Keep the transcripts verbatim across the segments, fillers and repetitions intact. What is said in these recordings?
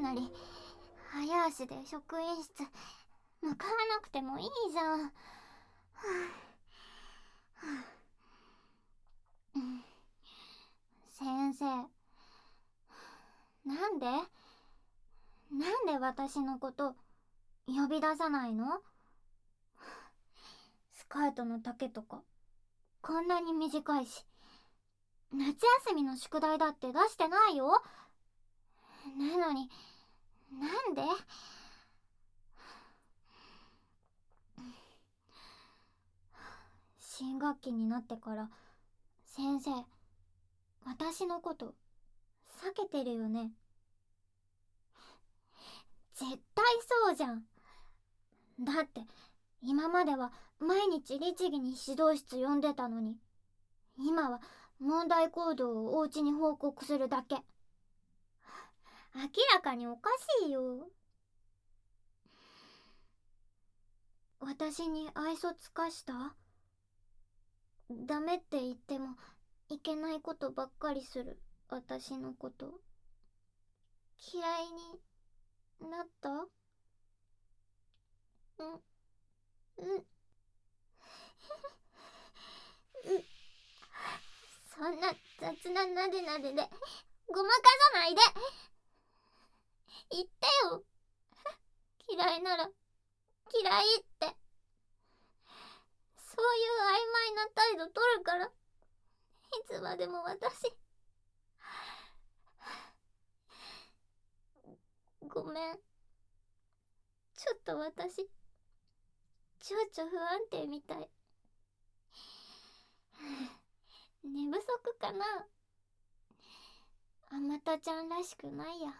なり早足で職員室向かわなくてもいいじゃん。はあはあ、うん、先生、なんでなんで私のこと呼び出さないの？スカートの丈とかこんなに短いし、夏休みの宿題だって出してないよ。なのになんで？新学期になってから先生、私のこと避けてるよね。絶対そうじゃん。だって今までは毎日律儀に指導室呼んでたのに、今は問題行動をお家に報告するだけ。明らかにおかしいよ。私に愛想つかした？ダメって言ってもいけないことばっかりする私のこと嫌いになった？うん、うん、そんな雑ななでなででごまかさないで。言ってよ。嫌いなら嫌いって。そういう曖昧な態度取るから、いつまでも私。ごめん。ちょっと私情緒不安定みたい。寝不足かな。あまたちゃんらしくないや。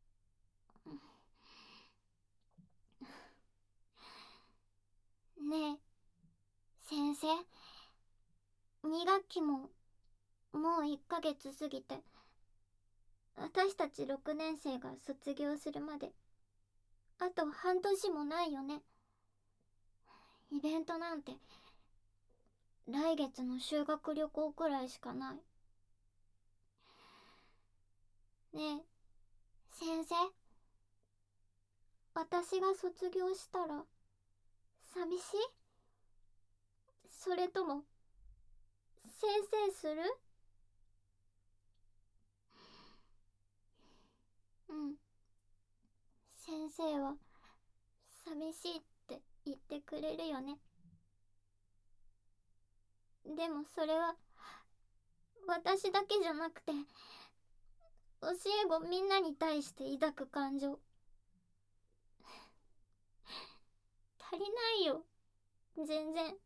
ねえ先生、に学期ももういっかげつ過ぎて、私たちろくねん生が卒業するまであと半年もないよね。イベントなんて来月の修学旅行くらいしかない。ねえ先生、私が卒業したら寂しい？それとも先生する？うん、先生は寂しいって言ってくれるよね。でもそれは私だけじゃなくて、教え子みんなに対して抱く感情。足りないよ、全然。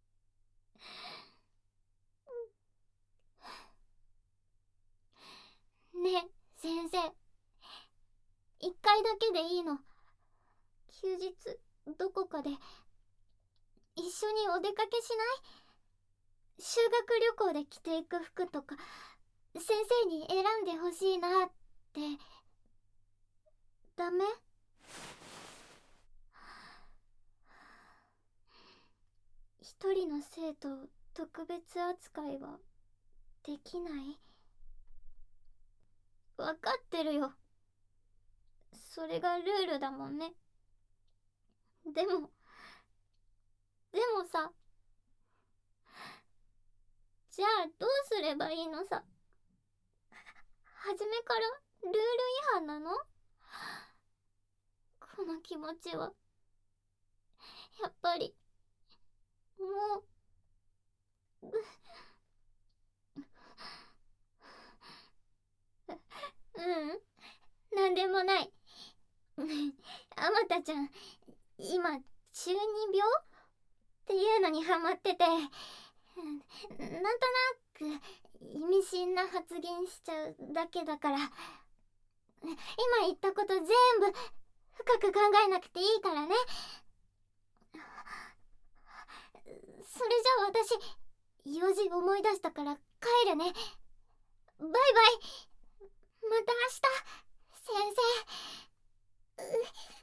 ねえ先生、一回だけでいいの。休日どこかで一緒にお出かけしない？修学旅行で着ていく服とか先生に選んでほしいなって。ダメ？一人の生徒を特別扱いはできない？わかってるよ、それがルールだもんね。でもでもさ、じゃあどうすればいいのさ。初めからルール違反なの？この気持ちはやっぱりもうううん、なんでもない。あまたちゃん今中二病っていうのにハマってて、なんとなく意味深な発言しちゃうだけだから、今言ったこと全部深く考えなくていいからね。それじゃあ私用事思い出したから帰るね。バイバイ。また明日先生。